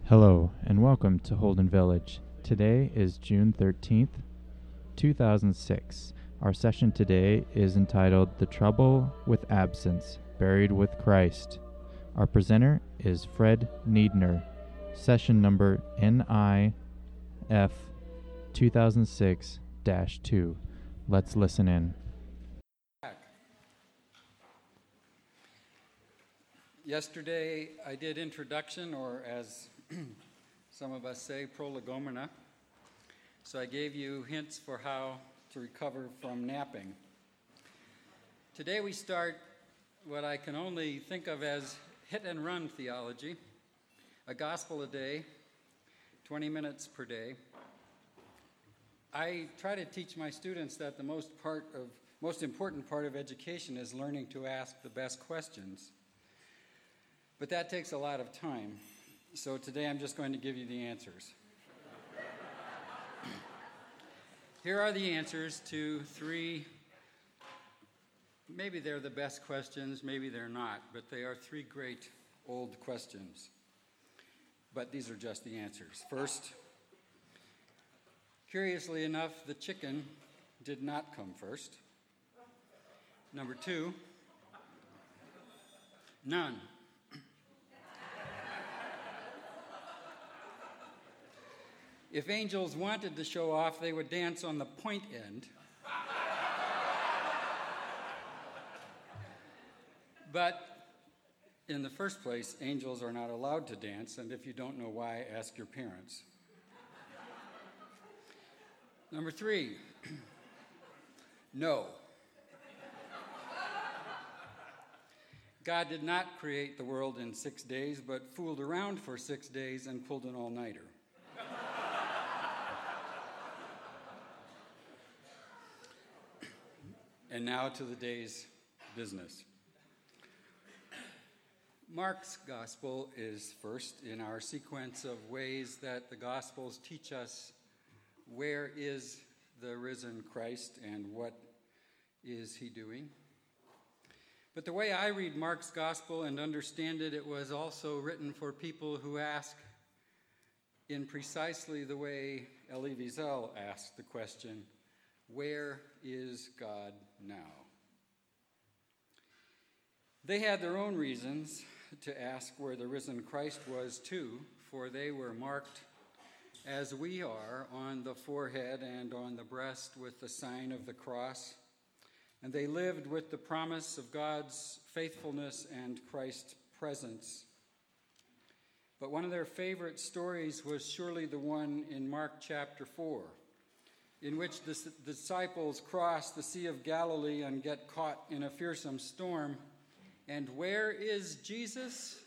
Hello and welcome to Holden Village. Today is June 13th, 2006. Our session today is entitled The Trouble with Absence, Buried with Christ. Our presenter is Fred Niedner. Session number NIF 2006-2. Let's listen in. Yesterday I did introduction, or as some of us say, prolegomena. So I gave you hints for how to recover from napping. Today we start what I can only think of as hit-and-run theology, a gospel a day, 20 minutes per day. I try to teach my students that the most important part of education is learning to ask the best questions. But that takes a lot of time. So today I'm just going to give you the answers. Here are the answers to three, maybe they're the best questions, maybe they're not, but they are three great old questions. But these are just the answers. First, curiously enough, the chicken did not come first. Number two, none. If angels wanted to show off, they would dance on the point end. But in the first place, angels are not allowed to dance, and if you don't know why, ask your parents. Number three, no. God did not create the world in 6 days, but fooled around for 6 days and pulled an all-nighter. And now to the day's business. Mark's gospel is first in our sequence of ways that the gospels teach us where is the risen Christ and what is he doing. But the way I read Mark's gospel and understand it, it was also written for people who ask in precisely the way Elie Wiesel asked the question, where is God now? They had their own reasons to ask where the risen Christ was too, for they were marked as we are on the forehead and on the breast with the sign of the cross, and they lived with the promise of God's faithfulness and Christ's presence. But one of their favorite stories was surely the one in Mark chapter 4, in which the disciples cross the Sea of Galilee and get caught in a fearsome storm. And where is Jesus?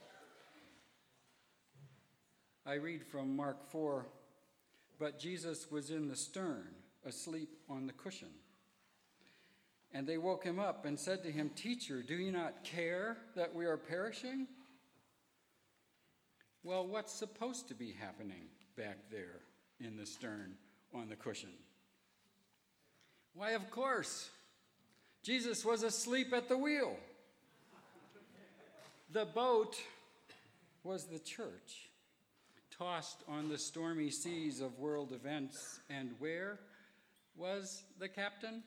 I read from Mark 4, but Jesus was in the stern, asleep on the cushion. And they woke him up and said to him, "Teacher, do you not care that we are perishing?" Well, what's supposed to be happening back there in the stern on the cushion? Why, of course, Jesus was asleep at the wheel. The boat was the church, tossed on the stormy seas of world events. And where was the captain?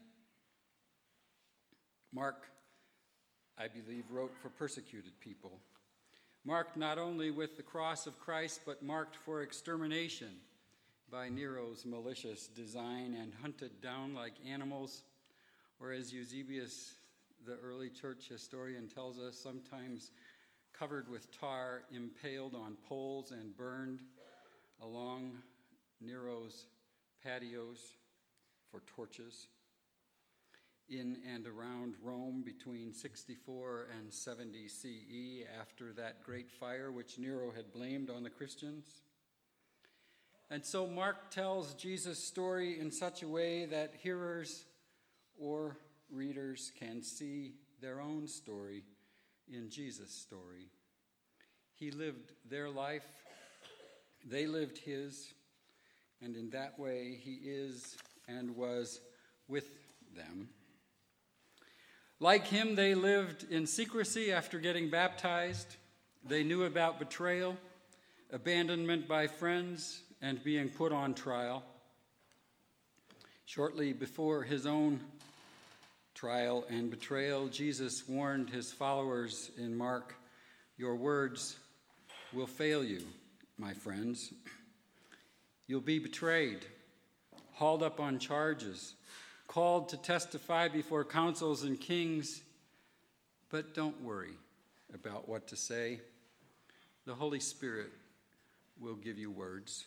Mark, I believe, wrote for persecuted people, marked not only with the cross of Christ, but marked for extermination by Nero's malicious design and hunted down like animals, or as Eusebius, the early church historian, tells us, sometimes covered with tar, impaled on poles and burned along Nero's patios for torches. In and around Rome between 64 and 70 CE, after that great fire which Nero had blamed on the Christians. And so Mark tells Jesus' story in such a way that hearers or readers can see their own story in Jesus' story. He lived their life, they lived his, and in that way he is and was with them. Like him, they lived in secrecy after getting baptized. They knew about betrayal. abandonment by friends, and being put on trial. Shortly before his own trial and betrayal, Jesus warned his followers in Mark, "Your words will fail you, my friends. You'll be betrayed, hauled up on charges, called to testify before councils and kings. But don't worry about what to say. The Holy Spirit will give you words."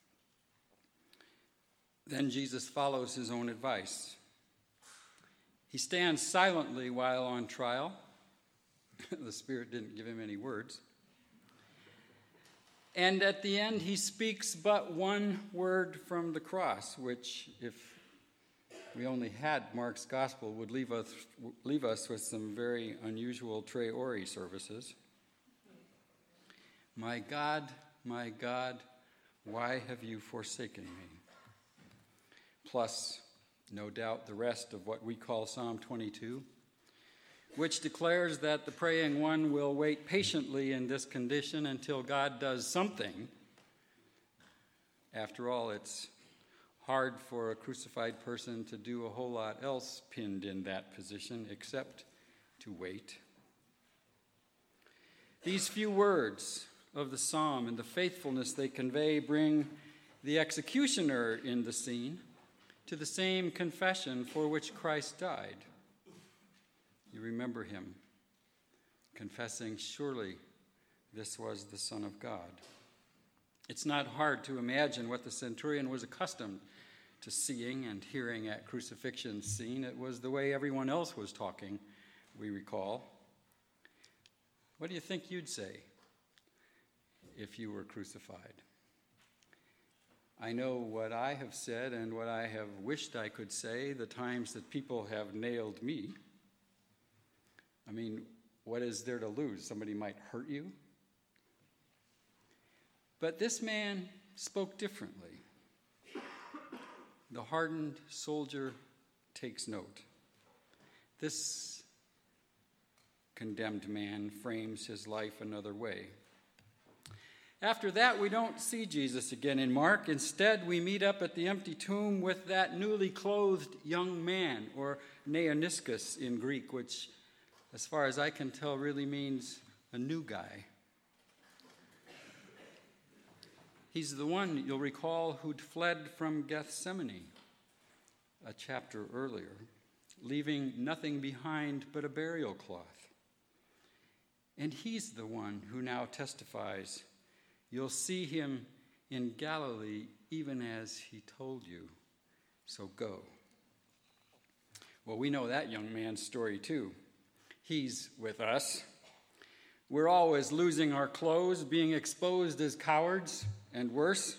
Then Jesus follows his own advice. He stands silently while on trial. The Spirit didn't give him any words. And at the end, he speaks but one word from the cross, which, if we only had Mark's gospel, would leave us with some very unusual Tre Ori services. My God, why have you forsaken me?" Plus, no doubt, the rest of what we call Psalm 22, which declares that the praying one will wait patiently in this condition until God does something. After all, it's hard for a crucified person to do a whole lot else pinned in that position except to wait. These few words of the psalm and the faithfulness they convey bring the executioner in the scene to the same confession for which Christ died. You remember him confessing, "Surely this was the Son of God." It's not hard to imagine what the centurion was accustomed to seeing and hearing at crucifixion scene. It was the way everyone else was talking, we recall. What do you think you'd say if you were crucified? I know what I have said and what I have wished I could say the times that people have nailed me. I mean, what is there to lose? Somebody might hurt you. But this man spoke differently. The hardened soldier takes note. This condemned man frames his life another way. After that, we don't see Jesus again in Mark. Instead, we meet up at the empty tomb with that newly clothed young man, or neoniscus in Greek, which, as far as I can tell, really means a new guy. He's the one, you'll recall, who'd fled from Gethsemane a chapter earlier, leaving nothing behind but a burial cloth. And he's the one who now testifies, "You'll see him in Galilee even as he told you, so go." Well, we know that young man's story too. He's with us. We're always losing our clothes, being exposed as cowards, and worse.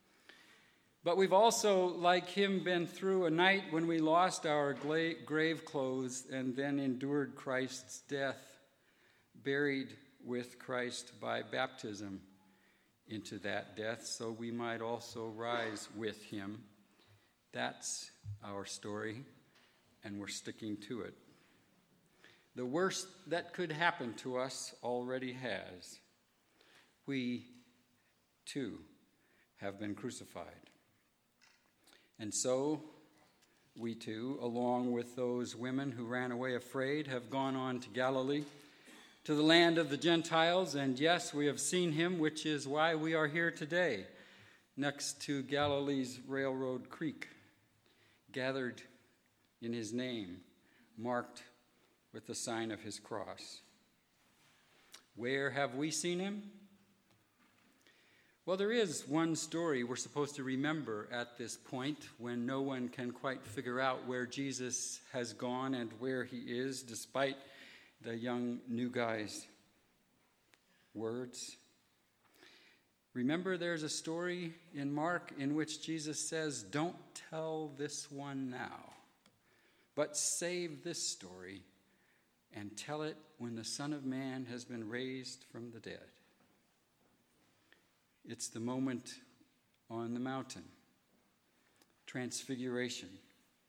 But we've also, like him, been through a night when we lost our grave clothes and then endured Christ's death, buried with Christ by baptism into that death, so we might also rise with him. That's our story, and we're sticking to it. The worst that could happen to us already has. We, too, have been crucified. And so, we too, along with those women who ran away afraid, have gone on to Galilee, to the land of the Gentiles, and yes, we have seen him, which is why we are here today, next to Galilee's Railroad Creek, gathered in his name, marked with the sign of his cross. Where have we seen him? Well, there is one story we're supposed to remember at this point when no one can quite figure out where Jesus has gone and where he is, despite the young new guy's words. Remember, there's a story in Mark in which Jesus says, "Don't tell this one now, but save this story and tell it when the Son of Man has been raised from the dead." It's the moment on the mountain, Transfiguration.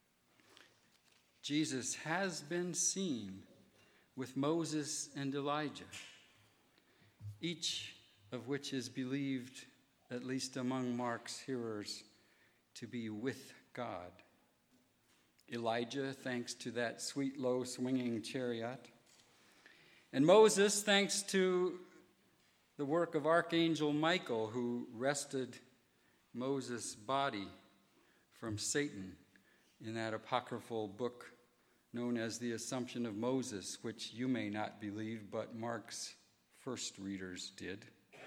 Jesus has been seen with Moses and Elijah, each of which is believed, at least among Mark's hearers, to be with God. Elijah, thanks to that sweet, low, swinging chariot. And Moses, thanks to the work of Archangel Michael, who wrested Moses' body from Satan in that apocryphal book known as the Assumption of Moses, which you may not believe, but Mark's first readers did.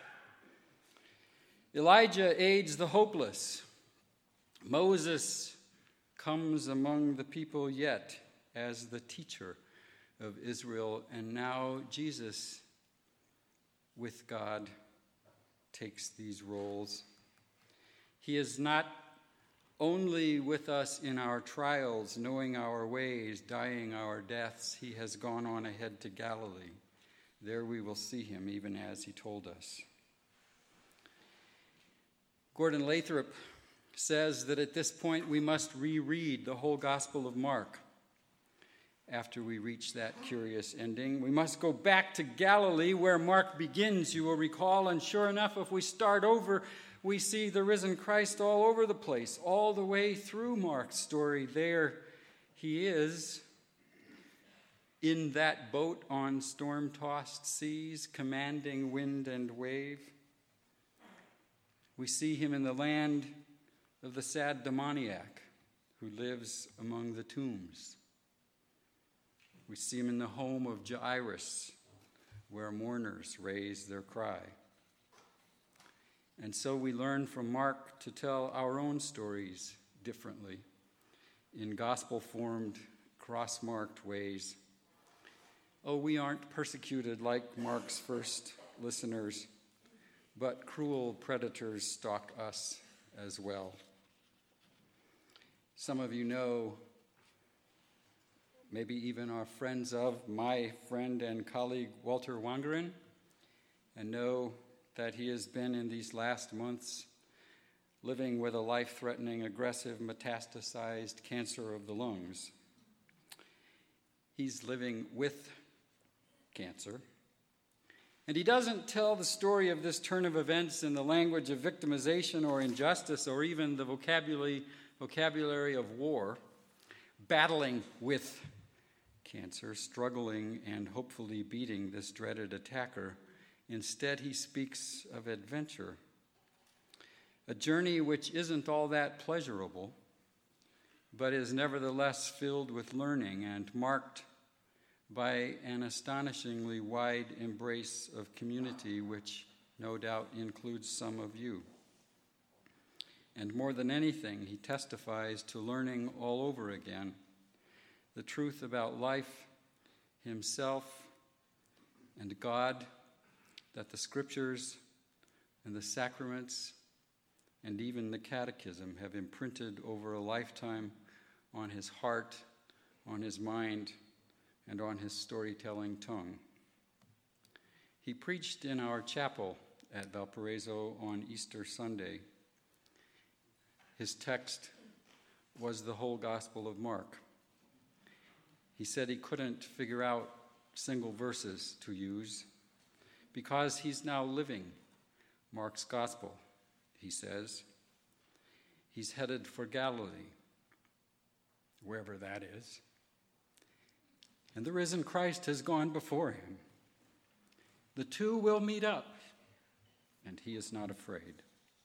Elijah aids the hopeless. Moses comes among the people yet as the teacher of Israel, and now Jesus, with God, takes these roles. He is not only with us in our trials, knowing our ways, dying our deaths. He has gone on ahead to Galilee. There we will see him, even as he told us. Gordon Lathrop says that at this point we must reread the whole Gospel of Mark. After we reach that curious ending, we must go back to Galilee where Mark begins, you will recall, and sure enough, if we start over, we see the risen Christ all over the place, all the way through Mark's story. There he is in that boat on storm-tossed seas, commanding wind and wave. We see him in the land of the sad demoniac who lives among the tombs. We see him in the home of Jairus, where mourners raise their cry. And so we learn from Mark to tell our own stories differently, in gospel-formed, cross-marked ways. Oh, we aren't persecuted like Mark's first listeners, but cruel predators stalk us as well. Some of you know, maybe even are friends of my friend and colleague Walter Wangerin, and know that he has been in these last months living with a life-threatening, aggressive, metastasized cancer of the lungs. He's living with cancer. And he doesn't tell the story of this turn of events in the language of victimization or injustice or even the vocabulary of war, battling with cancer, struggling and hopefully beating this dreaded attacker. Instead, he speaks of adventure, a journey which isn't all that pleasurable, but is nevertheless filled with learning and marked by an astonishingly wide embrace of community, which no doubt includes some of you. And more than anything, he testifies to learning all over again the truth about life, himself, and God, that the scriptures and the sacraments and even the catechism have imprinted over a lifetime on his heart, on his mind, and on his storytelling tongue. He preached in our chapel at Valparaiso on Easter Sunday. His text was the whole Gospel of Mark. He said he couldn't figure out single verses to use because he's now living Mark's Gospel, he says. He's headed for Galilee, wherever that is. And the risen Christ has gone before him. The two will meet up, and he is not afraid.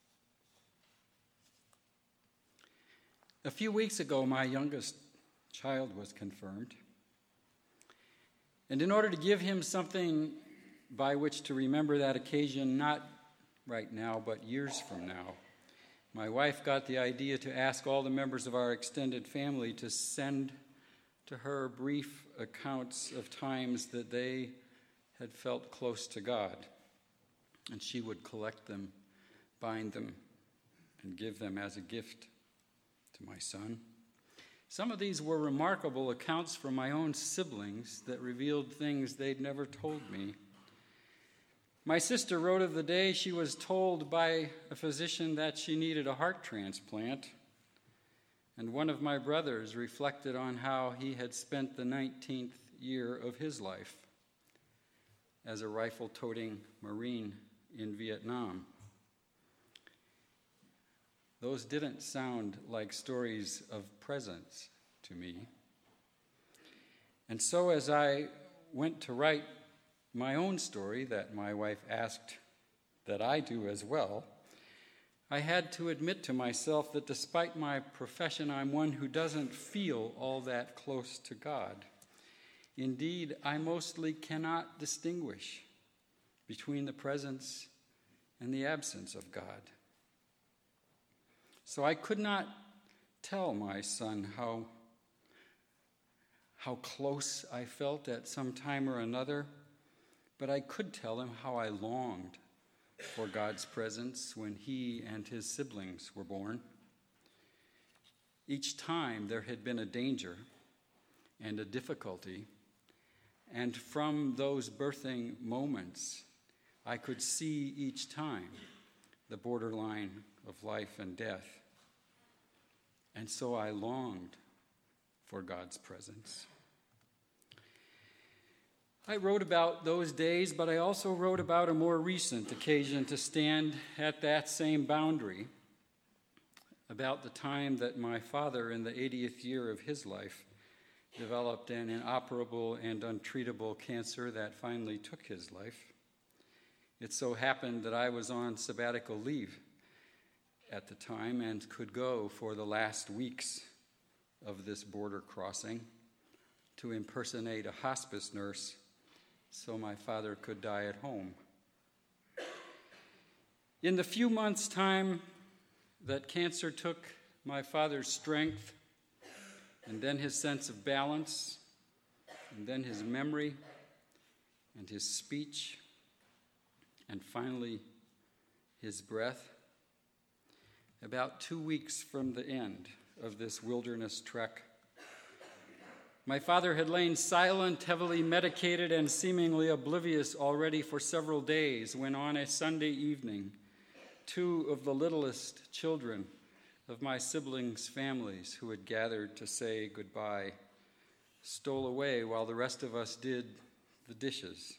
A few weeks ago, my youngest child was confirmed. And in order to give him something by which to remember that occasion, not right now, but years from now, my wife got the idea to ask all the members of our extended family to send to her brief accounts of times that they had felt close to God. And she would collect them, bind them, and give them as a gift to my son. Some of these were remarkable accounts from my own siblings that revealed things they'd never told me. My sister wrote of the day she was told by a physician that she needed a heart transplant. And one of my brothers reflected on how he had spent the 19th year of his life as a rifle-toting Marine in Vietnam. Those didn't sound like stories of presence to me. And so as I went to write my own story that my wife asked that I do as well, I had to admit to myself that despite my profession, I'm one who doesn't feel all that close to God. Indeed, I mostly cannot distinguish between the presence and the absence of God. So I could not tell my son how close I felt at some time or another, but I could tell him how I longed for God's presence when he and his siblings were born. Each time there had been a danger and a difficulty, and from those birthing moments, I could see each time the borderline of life and death. And so I longed for God's presence. I wrote about those days, but I also wrote about a more recent occasion to stand at that same boundary, about the time that my father, in the 80th year of his life, developed an inoperable and untreatable cancer that finally took his life. It so happened that I was on sabbatical leave at the time and could go for the last weeks of this border crossing to impersonate a hospice nurse so my father could die at home. In the few months' time that cancer took my father's strength, and then his sense of balance, and then his memory, and his speech, and finally his breath, about 2 weeks from the end of this wilderness trek, my father had lain silent, heavily medicated, and seemingly oblivious already for several days when on a Sunday evening, 2 of the littlest children of my siblings' families who had gathered to say goodbye stole away while the rest of us did the dishes.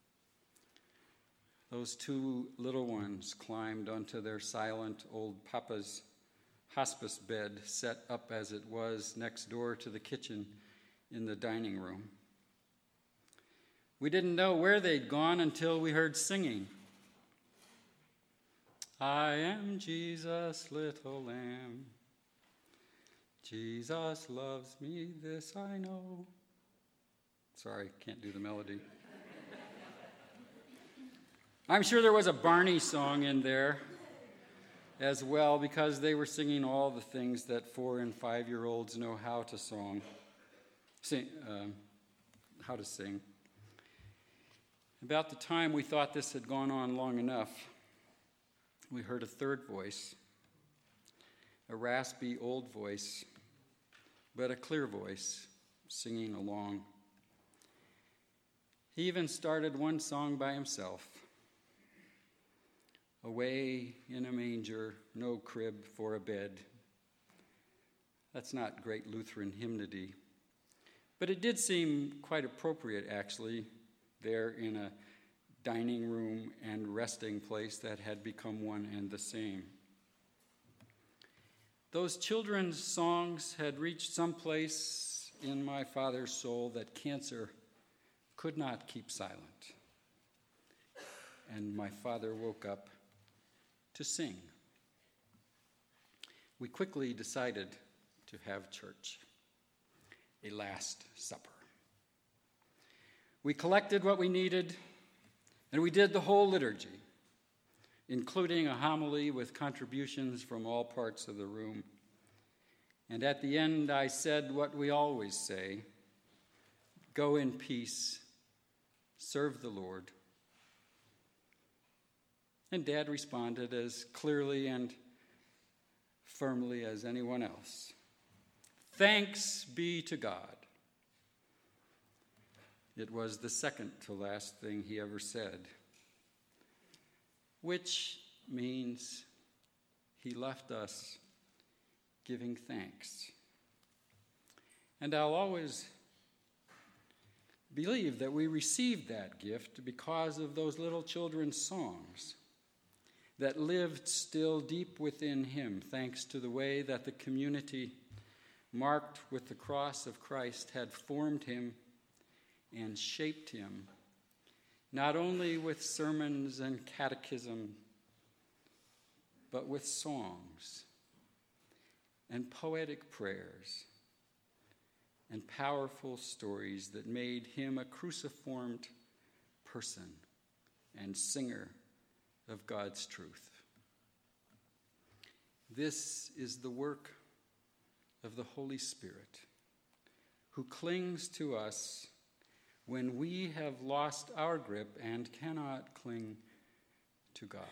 Those 2 little ones climbed onto their silent old papa's hospice bed, set up as it was next door to the kitchen in the dining room. We didn't know where they'd gone until we heard singing. I am Jesus' little lamb. Jesus loves me, this I know. Sorry, can't do the melody. I'm sure there was a Barney song in there as well, because they were singing all the things that 4- and 5-year-olds know how to sing. About the time we thought this had gone on long enough, we heard a third voice, a raspy old voice, but a clear voice, singing along. He even started one song by himself. Away in a manger, no crib for a bed. That's not great Lutheran hymnody, but it did seem quite appropriate, actually, there in a dining room and resting place that had become one and the same. Those children's songs had reached some place in my father's soul that cancer could not keep silent. And my father woke up to sing. We quickly decided to have church, a Last Supper. We collected what we needed, and we did the whole liturgy, including a homily with contributions from all parts of the room. And at the end, I said what we always say: go in peace, serve the Lord. And Dad responded as clearly and firmly as anyone else: thanks be to God. It was the second to last thing he ever said, which means he left us giving thanks. And I'll always believe that we received that gift because of those little children's songs that lived still deep within him, thanks to the way that the community marked with the cross of Christ had formed him and shaped him, not only with sermons and catechism, but with songs and poetic prayers and powerful stories that made him a cruciformed person and singer of God's truth. This is the work of the Holy Spirit, who clings to us when we have lost our grip and cannot cling to God,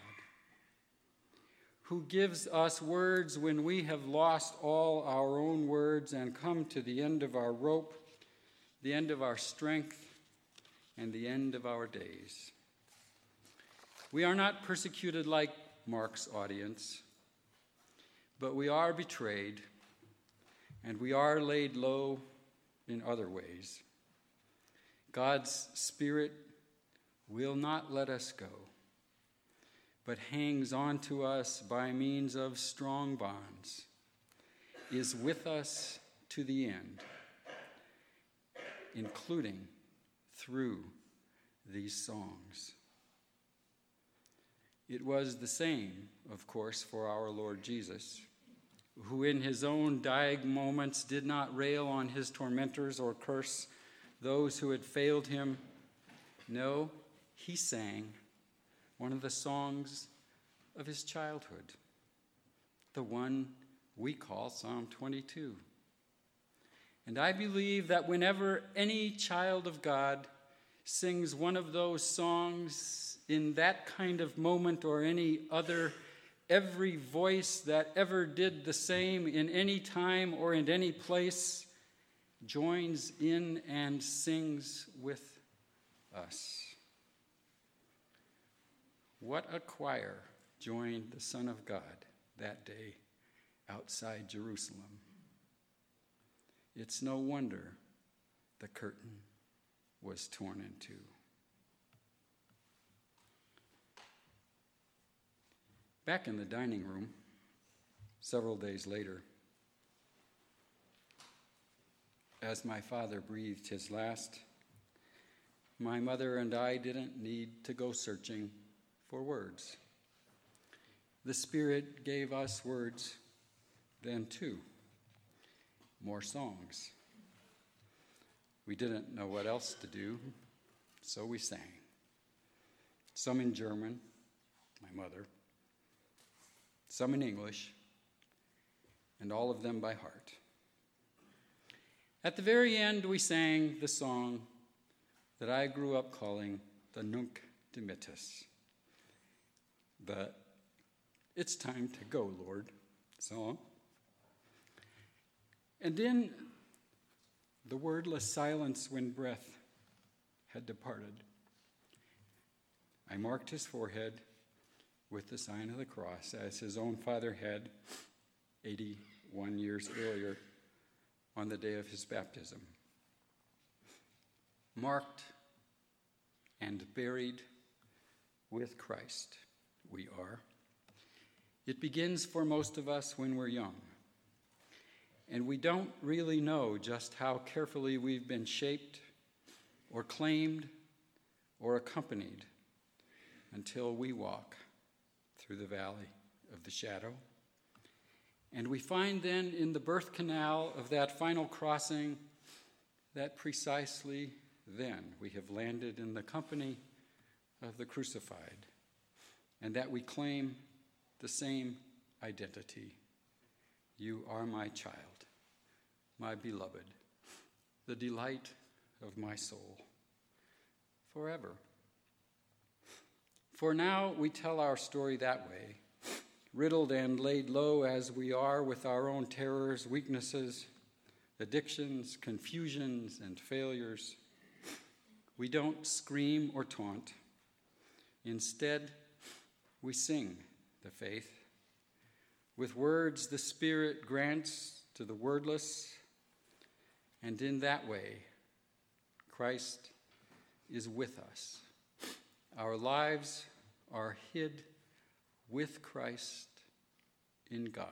who gives us words when we have lost all our own words and come to the end of our rope, the end of our strength, and the end of our days. We are not persecuted like Mark's audience, but we are betrayed, and we are laid low in other ways. God's Spirit will not let us go, but hangs on to us by means of strong bonds, is with us to the end, including through these songs. It was the same, of course, for our Lord Jesus, who in his own dying moments did not rail on his tormentors or curse those who had failed him. No, he sang one of the songs of his childhood, the one we call Psalm 22. And I believe that whenever any child of God sings one of those songs in that kind of moment or any other, every voice that ever did the same in any time or in any place joins in and sings with us. What a choir joined the Son of God that day outside Jerusalem. It's no wonder the curtain was torn in two. Back in the dining room, several days later, as my father breathed his last, my mother and I didn't need to go searching for words. The Spirit gave us words then too, more songs. We didn't know what else to do, so we sang. Some in German, my mother, some in English, and all of them by heart. At the very end, we sang the song that I grew up calling the Nunc Dimittis, the "It's Time to Go, Lord" song. And in the wordless silence when breath had departed, I marked his forehead with the sign of the cross, as his own father had 81 years earlier on the day of his baptism. Marked and buried with Christ, we are. It begins for most of us when we're young, and we don't really know just how carefully we've been shaped or claimed or accompanied until we walk through the valley of the shadow. And we find then in the birth canal of that final crossing that precisely then we have landed in the company of the crucified, and that we claim the same identity. You are my child, my beloved, the delight of my soul, forever. For now, we tell our story that way, riddled and laid low as we are with our own terrors, weaknesses, addictions, confusions, and failures. We don't scream or taunt. Instead, we sing the faith. With words the Spirit grants to the wordless, and in that way, Christ is with us. Our lives are hid with Christ in God.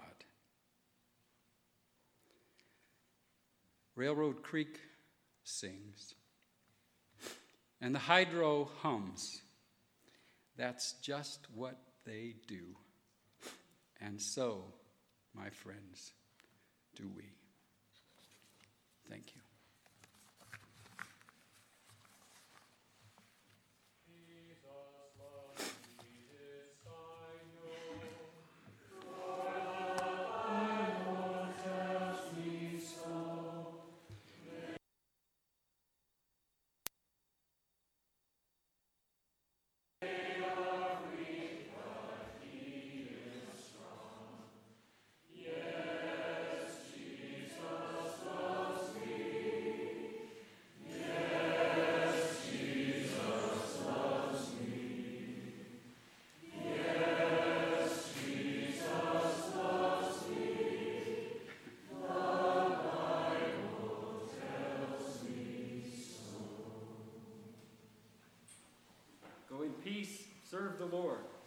Railroad Creek sings, and the hydro hums. That's just what they do. And so, my friends, do we. Thank you. Go in peace, serve the Lord.